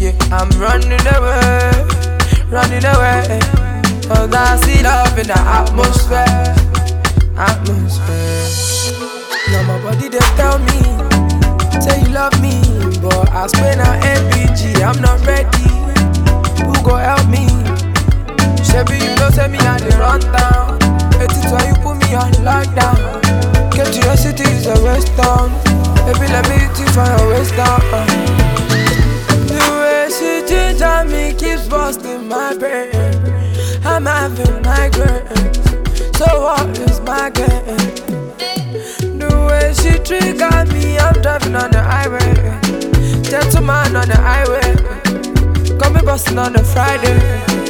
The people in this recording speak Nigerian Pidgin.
Yeah, I'm running away, running away. Cause I see love in the atmosphere, atmosphere. Now my body they tell me, say you love me, but I spend on MPG, I'm not ready. Who go help me? Shabby, you know, tell me I dey run down. It's why you put me on lockdown. Get to your city, is a waste town. Baby, let me hit you for your waist down. The way she ginger me keeps busting my brain. I'm having migraines, so what is my game? The way she trigger me, I'm driving on the highway. Gentleman on the highway, got me busting on the Friday.